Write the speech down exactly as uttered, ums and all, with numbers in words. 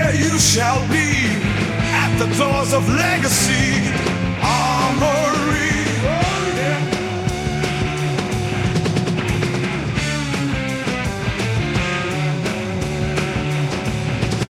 you shall be at the doors of legacy.